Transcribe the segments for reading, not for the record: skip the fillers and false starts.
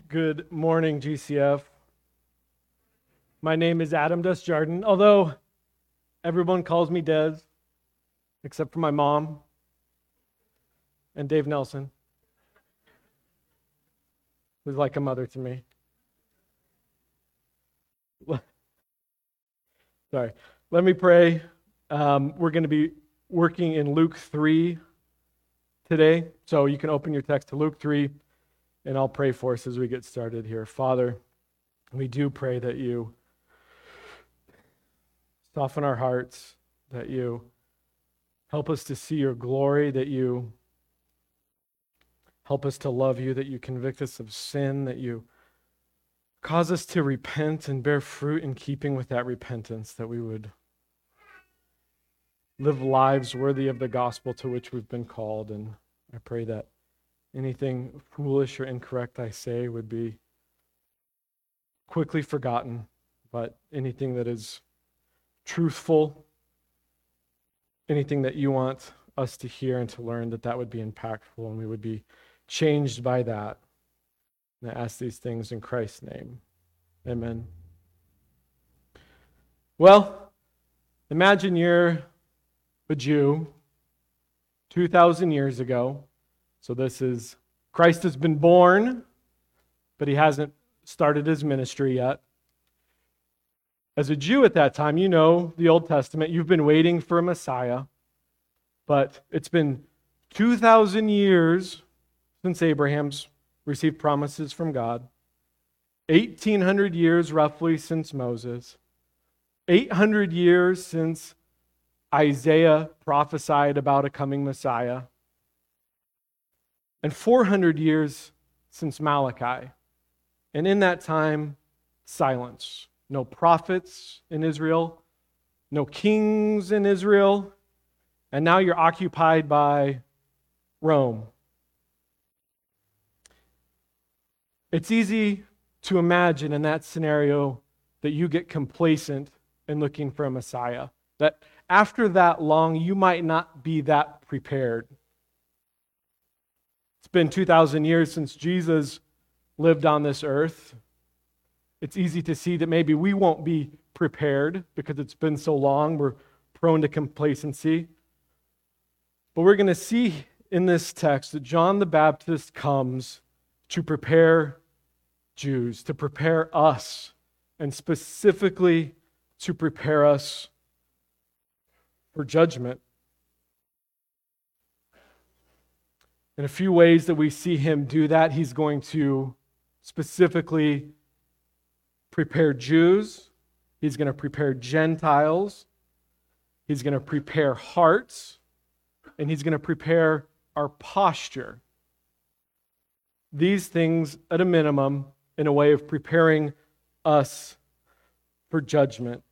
Good morning, GCF. My name is Adam Desjardins, although everyone calls me Des, except for my mom and Dave Nelson, who's like a mother to me. Sorry. Let me pray. We're going to be working in Luke 3 today, so you can open your text to Luke 3, and I'll pray for us as we get started here. Father, we do pray that you soften our hearts, that you help us to see your glory, that you help us to love you, that you convict us of sin, that you cause us to repent and bear fruit in keeping with that repentance, that we would live lives worthy of the gospel to which we've been called. And I pray that anything foolish or incorrect I say would be quickly forgotten, but anything that is truthful, anything that you want us to hear and to learn, that would be impactful and we would be changed by that. And I ask these things in Christ's name. Amen. Well, imagine you're a Jew 2,000 years ago. So Christ has been born, but he hasn't started his ministry yet. As a Jew at that time, you know the Old Testament, you've been waiting for a Messiah, but it's been 2,000 years since Abraham's received promises from God, 1,800 years roughly since Moses, 800 years since Isaiah prophesied about a coming Messiah, and 400 years since Malachi. And in that time, silence. No prophets in Israel, no kings in Israel, and now you're occupied by Rome. It's easy to imagine in that scenario that you get complacent in looking for a Messiah, that after that long, you might not be that prepared. It's been 2,000 years since Jesus lived on this earth. It's easy to see that maybe we won't be prepared because it's been so long. We're prone to complacency. But we're going to see in this text that John the Baptist comes to prepare Jews, to prepare us, and specifically to prepare us for judgment. In a few ways that we see him do that, he's going to specifically prepare Jews, he's going to prepare Gentiles, he's going to prepare hearts, and he's going to prepare our posture. These things, at a minimum, in a way of preparing us for judgment.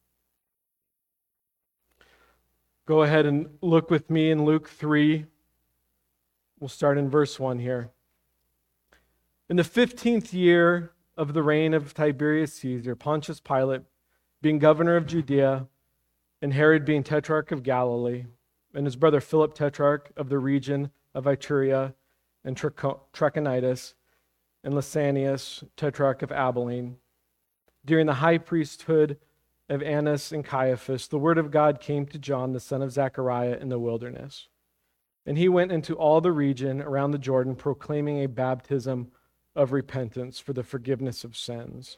Go ahead and look with me in Luke 3. We'll start in verse 1 here. In the 15th year of the reign of Tiberius Caesar, Pontius Pilate being governor of Judea, and Herod being tetrarch of Galilee, and his brother Philip tetrarch of the region of Iturea and Trachonitis, and Lysanias tetrarch of Abilene, during the high priesthood of Annas and Caiaphas, the word of God came to John, the son of Zechariah, in the wilderness. And he went into all the region around the Jordan, proclaiming a baptism of repentance for the forgiveness of sins.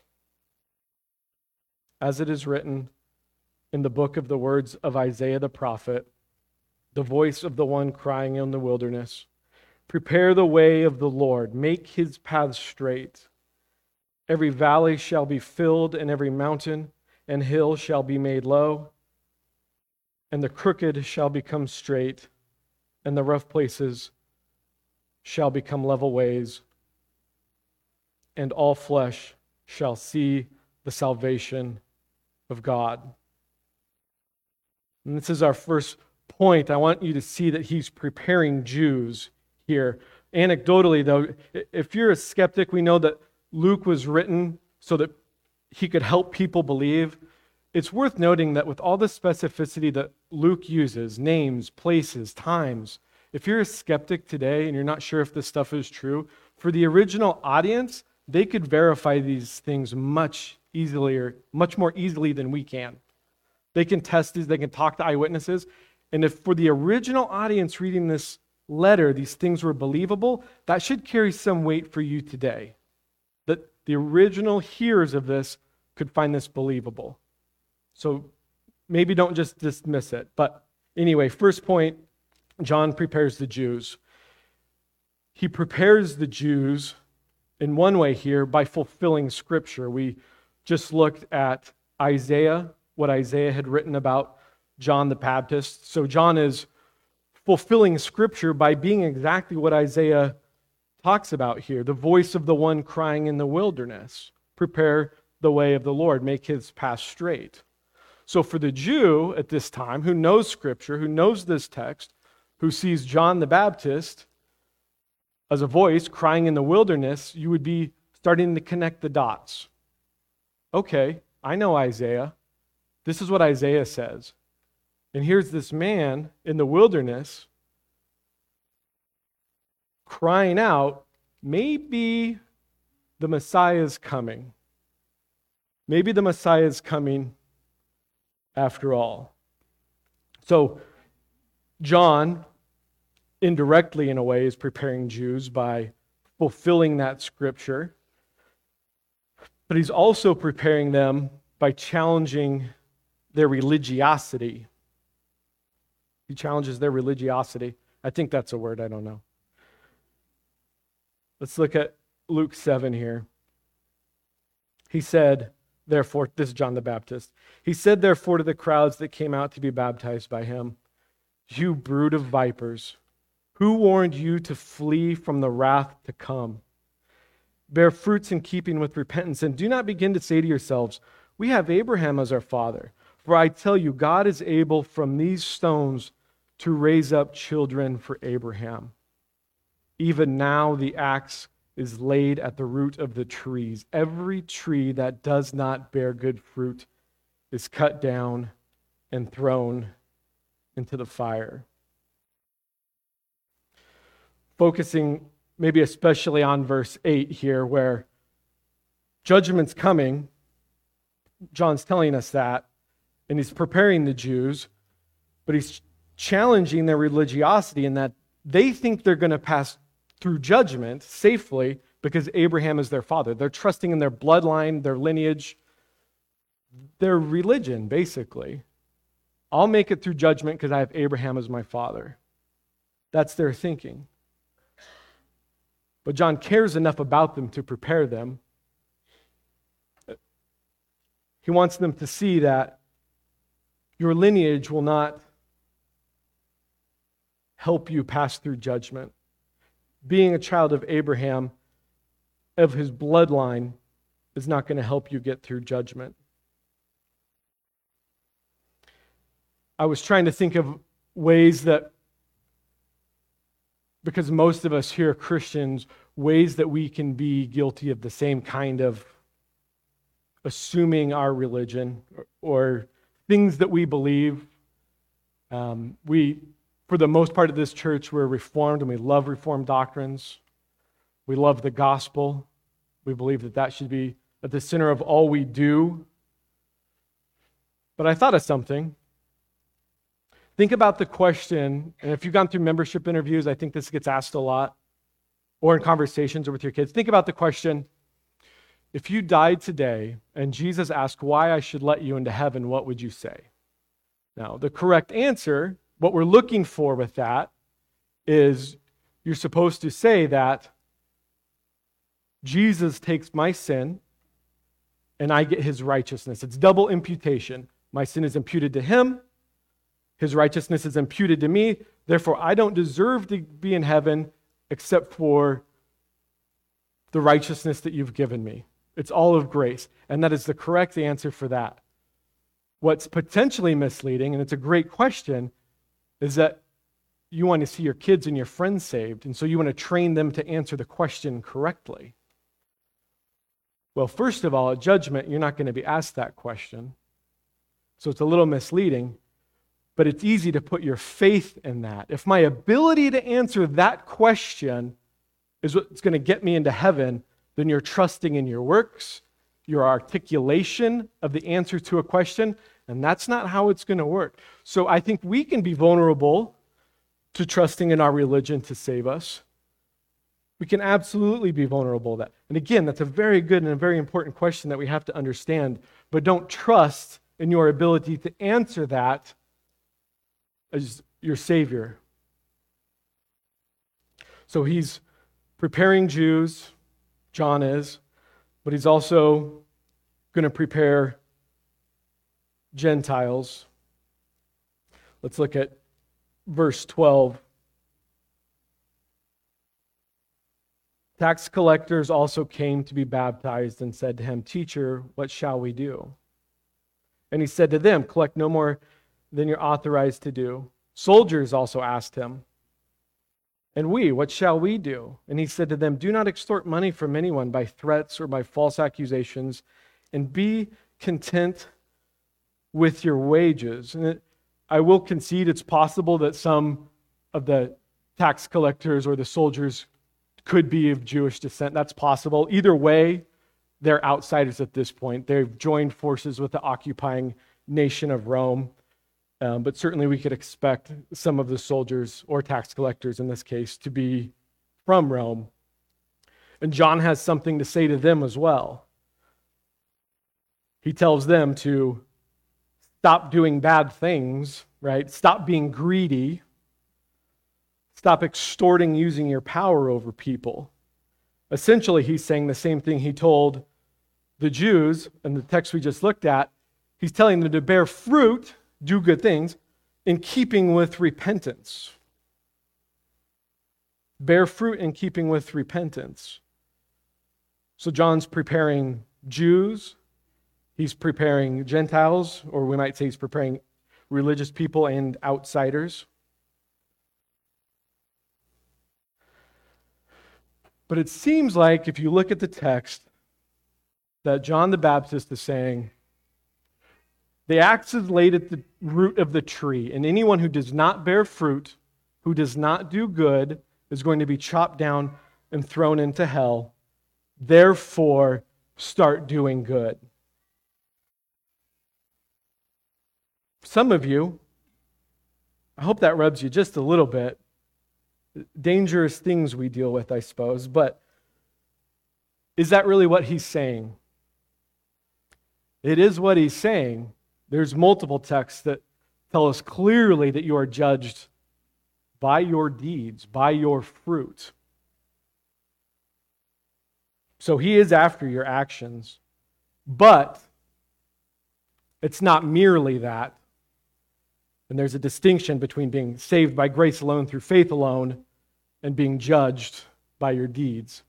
As it is written in the book of the words of Isaiah the prophet, the voice of the one crying in the wilderness, prepare the way of the Lord, make his paths straight. Every valley shall be filled, and every mountain and hill shall be made low, and the crooked shall become straight, and the rough places shall become level ways, and all flesh shall see the salvation of God. And this is our first point. I want you to see that he's preparing Jews here. Anecdotally, though, if you're a skeptic, we know that Luke was written so that he could help people believe. It's worth noting that with all the specificity that Luke uses, names, places, times, if you're a skeptic today and you're not sure if this stuff is true, for the original audience, they could verify these things much more easily than we can. They can test these, they can talk to eyewitnesses. And if for the original audience reading this letter, these things were believable, that should carry some weight for you today. That the original hearers of this could find this believable. So maybe don't just dismiss it. But anyway, first point, John prepares the Jews. He prepares the Jews in one way here by fulfilling Scripture. We just looked at Isaiah, what Isaiah had written about John the Baptist. So John is fulfilling Scripture by being exactly what Isaiah talks about here, the voice of the one crying in the wilderness. Prepare the way of the Lord, make his path straight. So for the Jew at this time, who knows Scripture, who knows this text, who sees John the Baptist as a voice crying in the wilderness, you would be starting to connect the dots. Okay, I know Isaiah. This is what Isaiah says. And here's this man in the wilderness crying out, maybe the Messiah is coming. Maybe the Messiah is coming after all. So John, indirectly in a way, is preparing Jews by fulfilling that Scripture. But he's also preparing them by challenging their religiosity. He challenges their religiosity. I think that's a word, I don't know. Let's look at Luke 7 here. He said, therefore, this is John the Baptist. He said, therefore, to the crowds that came out to be baptized by him, you brood of vipers, who warned you to flee from the wrath to come? Bear fruits in keeping with repentance, and do not begin to say to yourselves, we have Abraham as our father. For I tell you, God is able from these stones to raise up children for Abraham. Even now the axe is laid at the root of the trees. Every tree that does not bear good fruit is cut down and thrown into the fire. Focusing maybe especially on verse 8 here, where judgment's coming. John's telling us that, and he's preparing the Jews, but he's challenging their religiosity in that they think they're going to pass through judgment safely because Abraham is their father. They're trusting in their bloodline, their lineage, their religion, basically. I'll make it through judgment because I have Abraham as my father. That's their thinking. But John cares enough about them to prepare them. He wants them to see that your lineage will not help you pass through judgment. Being a child of Abraham, of his bloodline, is not going to help you get through judgment. I was trying to think of ways that, because most of us here are Christians, ways that we can be guilty of the same kind of assuming our religion or things that we believe. For the most part of this church, we're Reformed and we love Reformed doctrines. We love the gospel. We believe that that should be at the center of all we do. But I thought of something. Think about the question, and if you've gone through membership interviews, I think this gets asked a lot, or in conversations or with your kids. Think about the question, if you died today and Jesus asked why I should let you into heaven, what would you say? Now, the correct answer, what we're looking for with that, is you're supposed to say that Jesus takes my sin and I get his righteousness. It's double imputation. My sin is imputed to him. His righteousness is imputed to me. Therefore, I don't deserve to be in heaven except for the righteousness that you've given me. It's all of grace. And that is the correct answer for that. What's potentially misleading, and it's a great question, is that you want to see your kids and your friends saved, and so you want to train them to answer the question correctly. Well, first of all, at judgment, you're not going to be asked that question. So it's a little misleading, but it's easy to put your faith in that. If my ability to answer that question is what's going to get me into heaven, then you're trusting in your works, your articulation of the answer to a question, and that's not how it's going to work. So I think we can be vulnerable to trusting in our religion to save us. We can absolutely be vulnerable to that. And again, that's a very good and a very important question that we have to understand, but don't trust in your ability to answer that as your Savior. So he's preparing Jews, John is, but he's also going to prepare Gentiles. Let's look at verse 12. Tax collectors also came to be baptized and said to him, "Teacher, what shall we do?" And he said to them, "Collect no more than you're authorized to do." Soldiers also asked him, "And we, what shall we do?" And he said to them, "Do not extort money from anyone by threats or by false accusations, and be content with your wages." And I will concede it's possible that some of the tax collectors or the soldiers could be of Jewish descent. That's possible. Either way, they're outsiders at this point. They've joined forces with the occupying nation of Rome. But certainly we could expect some of the soldiers or tax collectors in this case to be from Rome. And John has something to say to them as well. He tells them to stop doing bad things, right? Stop being greedy. Stop extorting using your power over people. Essentially, he's saying the same thing he told the Jews in the text we just looked at. He's telling them to bear fruit, do good things, in keeping with repentance. Bear fruit in keeping with repentance. So John's preparing Jews, he's preparing Gentiles, or we might say he's preparing religious people and outsiders. But it seems like, if you look at the text, that John the Baptist is saying, the axe is laid at the root of the tree, and anyone who does not bear fruit, who does not do good, is going to be chopped down and thrown into hell. Therefore, start doing good. Some of you, I hope that rubs you just a little bit. Dangerous things we deal with, I suppose, but is that really what he's saying? It is what he's saying. There's multiple texts that tell us clearly that you are judged by your deeds, by your fruit. So he is after your actions, but it's not merely that. And there's a distinction between being saved by grace alone through faith alone and being judged by your deeds.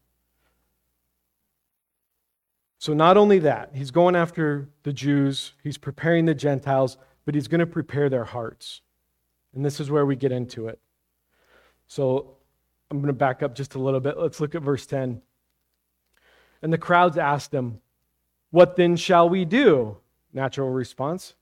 So not only that, he's going after the Jews, he's preparing the Gentiles, but he's going to prepare their hearts. And this is where we get into it. So I'm going to back up just a little bit. Let's look at verse 10. And the crowds asked him, "What then shall we do?" Natural response.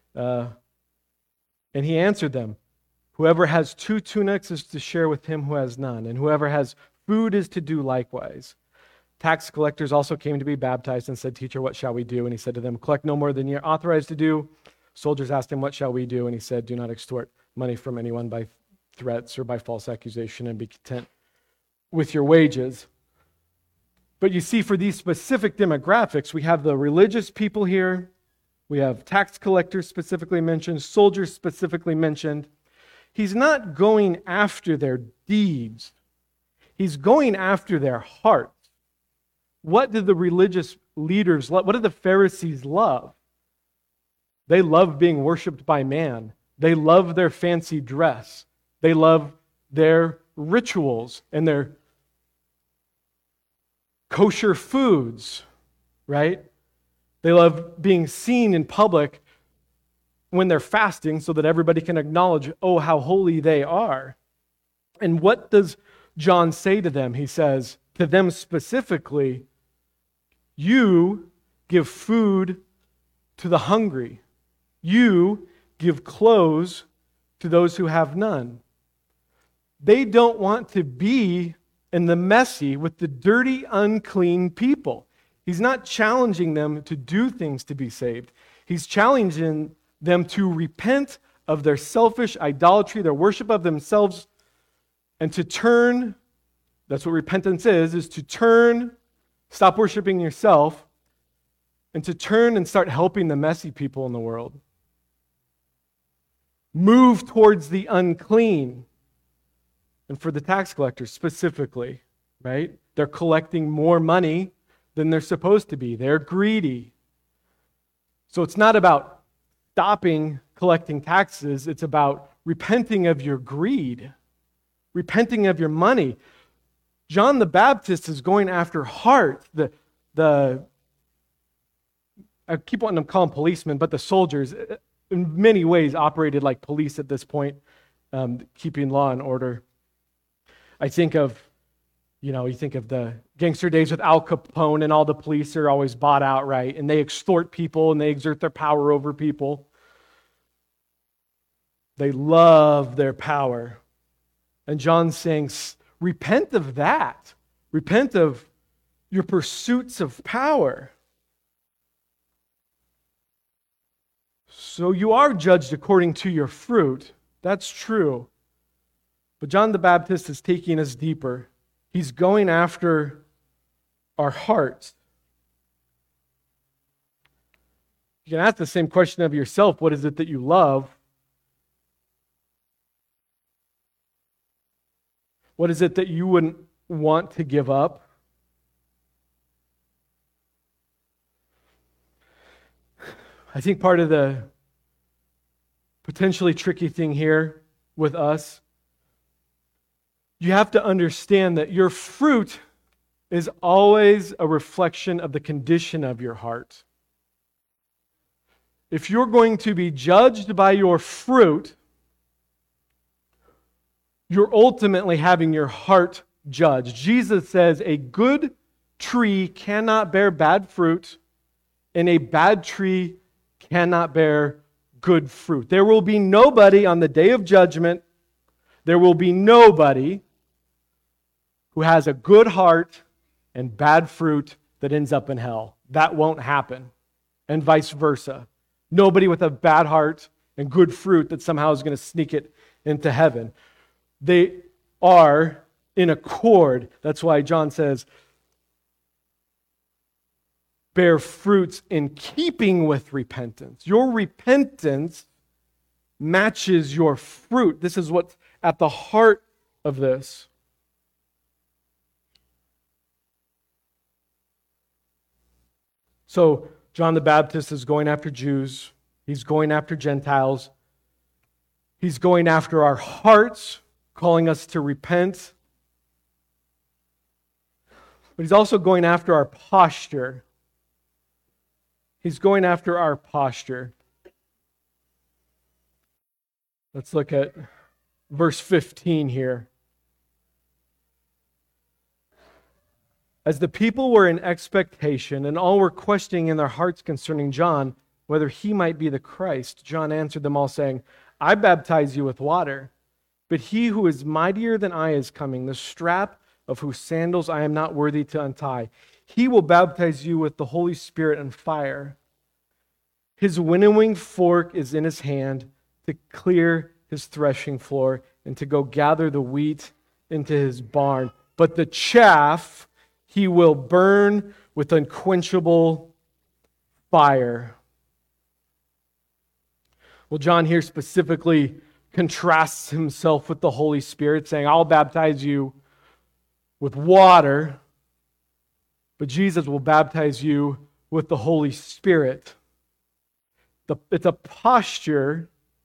And he answered them, "Whoever has 2 tunics is to share with him who has none, and whoever has food is to do likewise." Tax collectors also came to be baptized and said, "Teacher, what shall we do?" And he said to them, "Collect no more than you're authorized to do." Soldiers asked him, "What shall we do?" And he said, "Do not extort money from anyone by threats or by false accusation, and be content with your wages." But you see, for these specific demographics, we have the religious people here, we have tax collectors specifically mentioned, soldiers specifically mentioned. He's not going after their deeds. He's going after their hearts. What did the religious leaders love? What did the Pharisees love? They love being worshiped by man. They love their fancy dress. They love their rituals and their kosher foods, right? They love being seen in public when they're fasting so that everybody can acknowledge, oh, how holy they are. And what does John say to them? He says to them specifically, "You give food to the hungry. You give clothes to those who have none." They don't want to be and the messy with the dirty, unclean people. He's not challenging them to do things to be saved. He's challenging them to repent of their selfish idolatry, their worship of themselves, and to turn, that's what repentance is to turn, stop worshiping yourself, and to turn and start helping the messy people in the world. Move towards the unclean. And for the tax collectors specifically, right? They're collecting more money than they're supposed to be. They're greedy. So it's not about stopping collecting taxes. It's about repenting of your greed, repenting of your money. John the Baptist is going after heart. I keep wanting to call them policemen, but the soldiers, in many ways, operated like police at this point, keeping law and order. I think of, you think of the gangster days with Al Capone, and all the police are always bought out, right? And they extort people and they exert their power over people. They love their power. And John's saying, repent of that. Repent of your pursuits of power. So you are judged according to your fruit. That's true. But John the Baptist is taking us deeper. He's going after our hearts. You can ask the same question of yourself. What is it that you love? What is it that you wouldn't want to give up? I think part of the potentially tricky thing here with us, you have to understand that your fruit is always a reflection of the condition of your heart. If you're going to be judged by your fruit, you're ultimately having your heart judged. Jesus says a good tree cannot bear bad fruit, and a bad tree cannot bear good fruit. There will be nobody on the day of judgment, there will be nobody who has a good heart and bad fruit that ends up in hell. That won't happen. And vice versa. Nobody with a bad heart and good fruit that somehow is going to sneak it into heaven. They are in accord. That's why John says, bear fruits in keeping with repentance. Your repentance matches your fruit. This is what's at the heart of this. So, John the Baptist is going after Jews. He's going after Gentiles. He's going after our hearts, calling us to repent. But he's also going after our posture. He's going after our posture. Let's look at verse 15 here. As the people were in expectation, and all were questioning in their hearts concerning John, whether he might be the Christ, John answered them all, saying, I baptize you with water, but he who is mightier than I is coming, the strap of whose sandals I am not worthy to untie. He will baptize you with the Holy Spirit and fire. His winnowing fork is in his hand to clear his threshing floor and to go gather the wheat into his barn. But the chaff he will burn with unquenchable fire. Well, John here specifically contrasts himself with the Holy Spirit, saying, I'll baptize you with water, but Jesus will baptize you with the Holy Spirit. It's a posture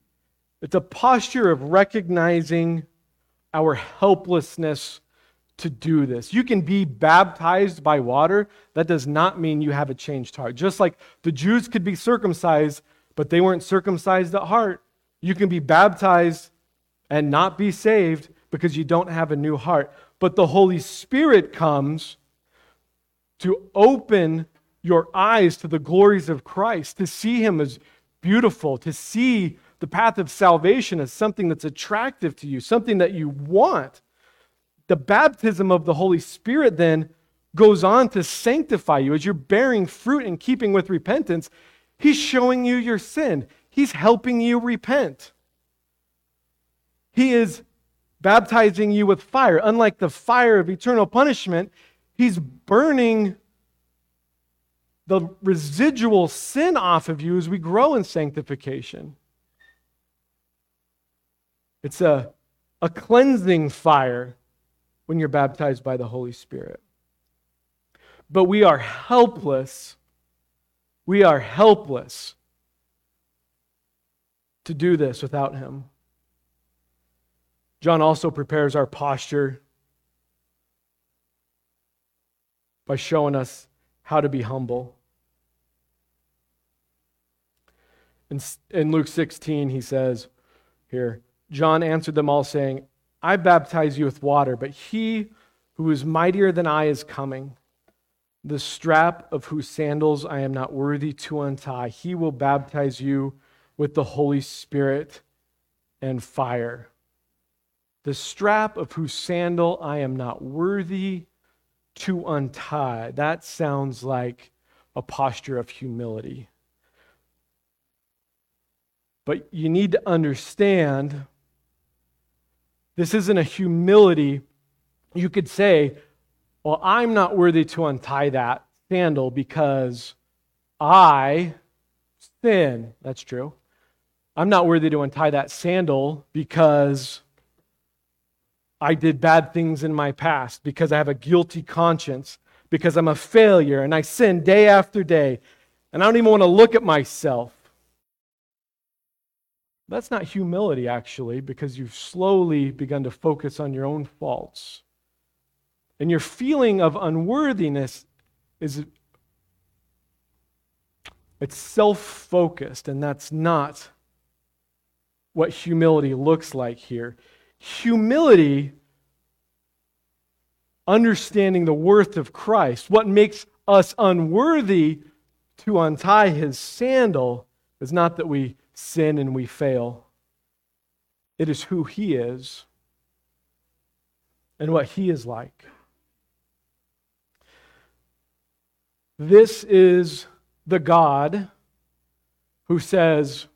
of recognizing our helplessness to do this. You can be baptized by water. That does not mean you have a changed heart. Just like the Jews could be circumcised, but they weren't circumcised at heart. You can be baptized and not be saved because you don't have a new heart. But the Holy Spirit comes to open your eyes to the glories of Christ, to see Him as beautiful, to see the path of salvation as something that's attractive to you, something that you want. the baptism of the Holy Spirit then goes on to sanctify you. As you're bearing fruit in keeping with repentance, He's showing you your sin. He's helping you repent. He is baptizing you with fire. Unlike the fire of eternal punishment, He's burning the residual sin off of you as we grow in sanctification. It's a cleansing fire when you're baptized by the Holy Spirit. But we are helpless. We are helpless to do this without Him. John also prepares our posture by showing us how to be humble. In Luke 16, he says here, John answered them all, saying, I baptize you with water, but He who is mightier than I is coming, the strap of whose sandals I am not worthy to untie. He will baptize you with the Holy Spirit and fire. The strap of whose sandal I am not worthy to untie. That sounds like a posture of humility. But you need to understand, this isn't a humility. You could say, well, I'm not worthy to untie that sandal because I sin. That's true. I'm not worthy to untie that sandal because I did bad things in my past, because I have a guilty conscience, because I'm a failure and I sin day after day, and I don't even want to look at myself. That's not humility, actually, because you've slowly begun to focus on your own faults. And your feeling of unworthiness it's self-focused, and that's not what humility looks like here. Humility, understanding the worth of Christ, what makes us unworthy to untie His sandal, is not that we sin and we fail. It is who He is and what He is like. This is the God who says,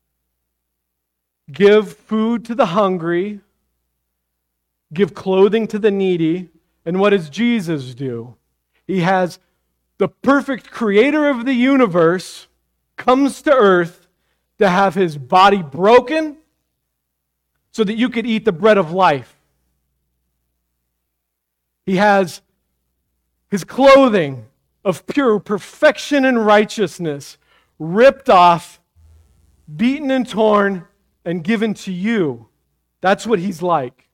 give food to the hungry, give clothing to the needy. And what does Jesus do? He has the perfect creator of the universe comes to earth to have His body broken so that you could eat the bread of life. He has His clothing of pure perfection and righteousness ripped off, beaten and torn, and given to you. That's what He's like.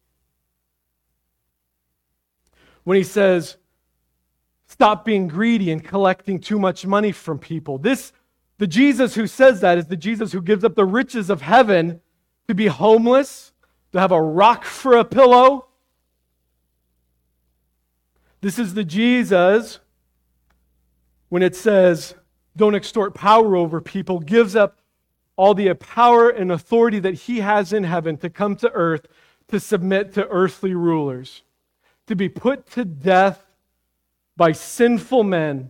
When He says, stop being greedy and collecting too much money from people. The Jesus who says that is the Jesus who gives up the riches of heaven to be homeless, to have a rock for a pillow. This is the Jesus, when it says, don't extort power over people, gives up all the power and authority that He has in heaven to come to earth to submit to earthly rulers, to be put to death by sinful men.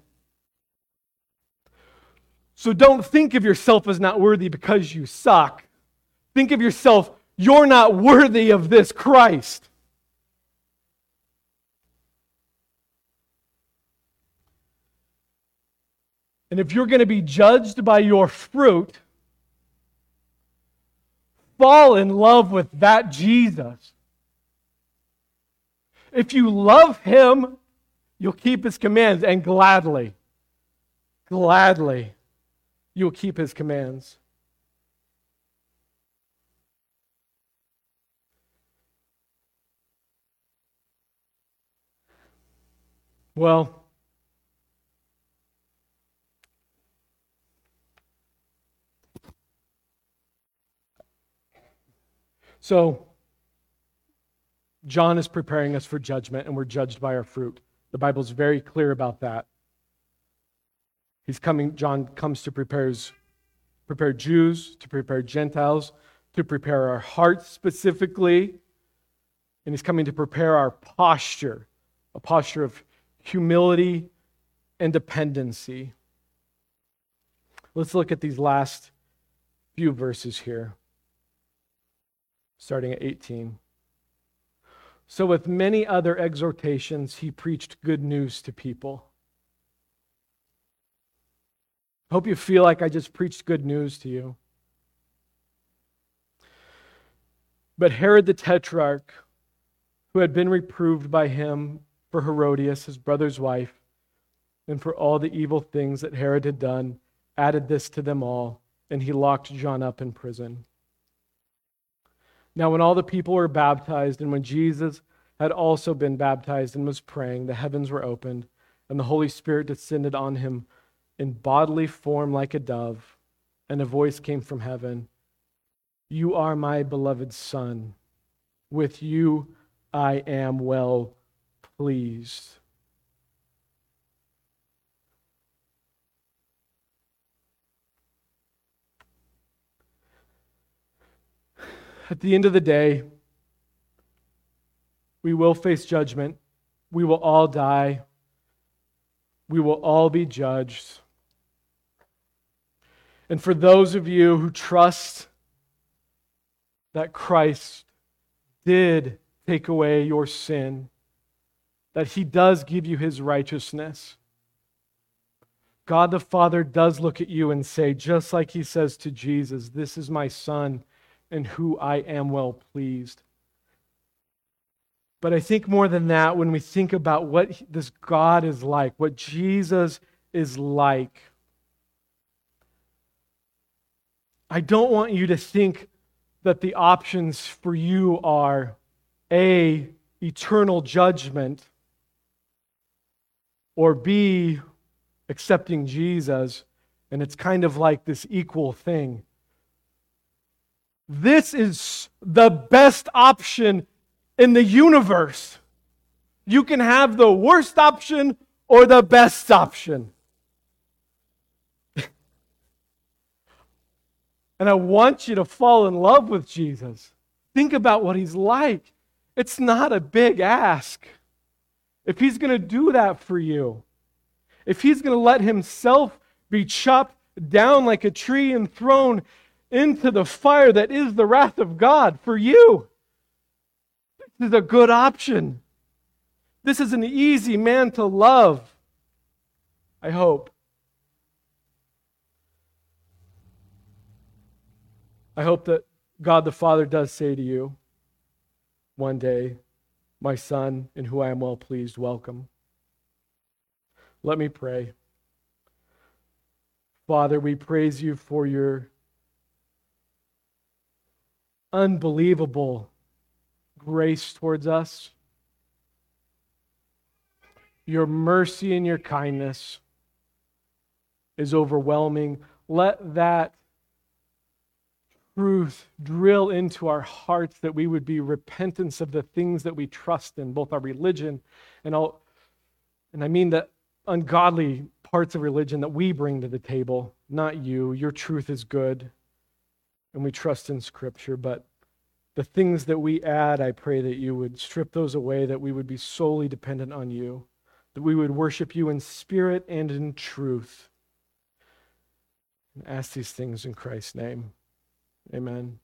So don't think of yourself as not worthy because you suck. Think of yourself, you're not worthy of this Christ. And if you're going to be judged by your fruit, fall in love with that Jesus. If you love Him, you'll keep His commands, and gladly, you'll keep His commands. Well, so John is preparing us for judgment, and we're judged by our fruit. The Bible's very clear about that. John comes to prepare Jews, to prepare Gentiles, to prepare our hearts specifically And he's coming to prepare our posture, a posture of humility and dependency. Let's look at these last few verses here, starting at 18. So with many other exhortations, he preached good news to people. I hope you feel like I just preached good news to you. But Herod the Tetrarch, who had been reproved by him for Herodias, his brother's wife, and for all the evil things that Herod had done, added this to them all, and he locked John up in prison. Now when all the people were baptized, and when Jesus had also been baptized and was praying, the heavens were opened, and the Holy Spirit descended on him in bodily form like a dove, and a voice came from heaven, "You are my beloved Son. With you I am well pleased." At the end of the day, we will face judgment. We will all die. We will all be judged. And for those of you who trust that Christ did take away your sin, that he does give you his righteousness, God the Father does look at you and say, just like he says to Jesus, "This is my Son, in who I am well pleased." But I think more than that, when we think about what this God is like, what Jesus is like, I don't want you to think that the options for you are A, eternal judgment, or B, accepting Jesus, and it's kind of like this equal thing. This is the best option in the universe. You can have the worst option or the best option. And I want you to fall in love with Jesus. Think about what he's like. It's not a big ask. If he's going to do that for you, if he's going to let himself be chopped down like a tree and thrown into the fire that is the wrath of God for you, this is a good option. This is an easy man to love, I hope. I hope that God the Father does say to you one day, "My Son, in whom I am well pleased, welcome." Let me pray. Father, we praise you for your unbelievable grace towards us, your mercy and your kindness is overwhelming. Let that truth drill into our hearts, that we would be repentance of the things that we trust in, both our religion and I mean the ungodly parts of religion that we bring to the table, not you. Your truth is good, and we trust in Scripture, but the things that we add, I pray that you would strip those away, that we would be solely dependent on you, that we would worship you in spirit and in truth. And ask these things in Christ's name. Amen.